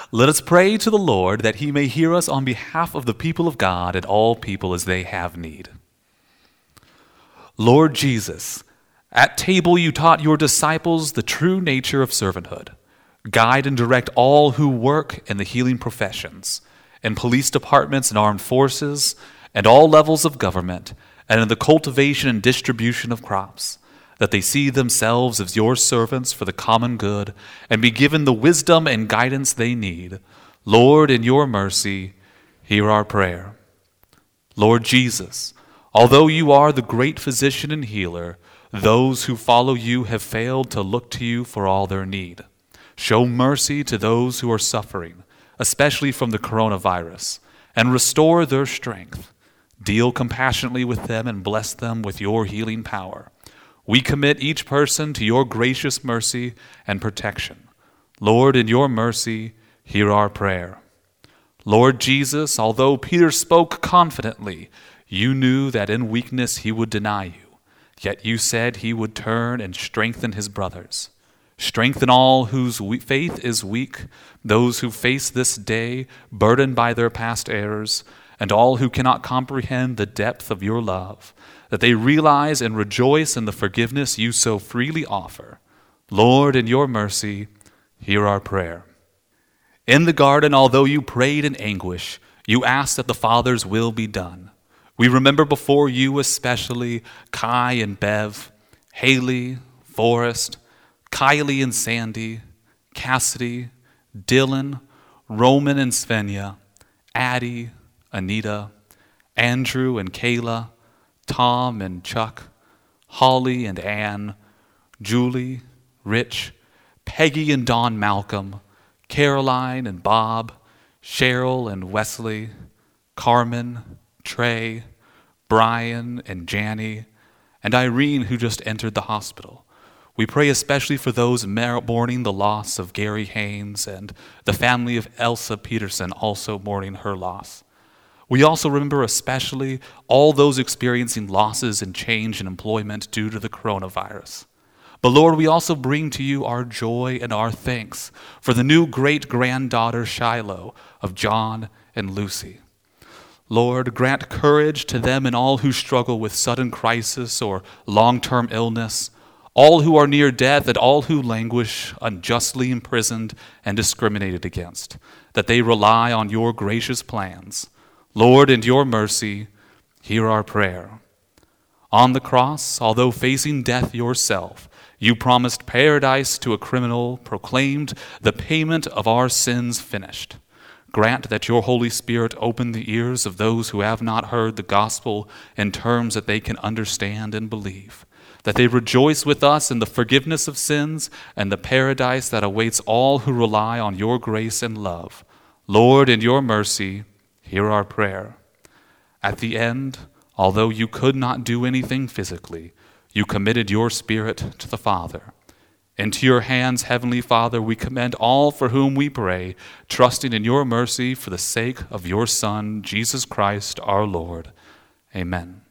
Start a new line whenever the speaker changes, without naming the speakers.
Let us pray to the Lord that he may hear us on behalf of the people of God and all people as they have need. Lord Jesus, at table you taught your disciples the true nature of servanthood. Guide and direct all who work in the healing professions, in police departments and armed forces, and all levels of government, and in the cultivation and distribution of crops, that they see themselves as your servants for the common good and be given the wisdom and guidance they need. Lord, in your mercy, hear our prayer. Lord Jesus, although you are the great physician and healer, those who follow you have failed to look to you for all their need. Show mercy to those who are suffering, especially from the coronavirus, and restore their strength. Deal compassionately with them and bless them with your healing power. We commit each person to your gracious mercy and protection. Lord, in your mercy, hear our prayer. Lord Jesus, although Peter spoke confidently, you knew that in weakness he would deny you. Yet you said he would turn and strengthen his brothers. Strengthen all whose faith is weak, those who face this day burdened by their past errors, and all who cannot comprehend the depth of your love, that they realize and rejoice in the forgiveness you so freely offer. Lord, in your mercy, hear our prayer. In the garden, although you prayed in anguish, you asked that the Father's will be done. We remember before you especially Kai and Bev, Haley, Forrest, Kylie and Sandy, Cassidy, Dylan, Roman and Svenja, Addie, Anita, Andrew and Kayla, Tom and Chuck, Holly and Ann, Julie, Rich, Peggy and Don Malcolm, Caroline and Bob, Cheryl and Wesley, Carmen, Trey, Brian and Janny, and Irene, who just entered the hospital. We pray especially for those mourning the loss of Gary Haynes and the family of Elsa Peterson also mourning her loss. We also remember especially all those experiencing losses and change in employment due to the coronavirus. But Lord, we also bring to you our joy and our thanks for the new great-granddaughter Shiloh of John and Lucy. Lord, grant courage to them and all who struggle with sudden crisis or long-term illness, all who are near death and all who languish unjustly imprisoned and discriminated against, that they rely on your gracious plans. Lord, in your mercy, hear our prayer. On the cross, although facing death yourself, you promised paradise to a criminal, proclaimed the payment of our sins finished. Grant that your Holy Spirit open the ears of those who have not heard the gospel in terms that they can understand and believe, that they rejoice with us in the forgiveness of sins and the paradise that awaits all who rely on your grace and love. Lord, in your mercy, hear our prayer. At the end, although you could not do anything physically, you committed your Spirit to the Father. Into your hands, Heavenly Father, we commend all for whom we pray, trusting in your mercy for the sake of your Son, Jesus Christ our Lord. Amen.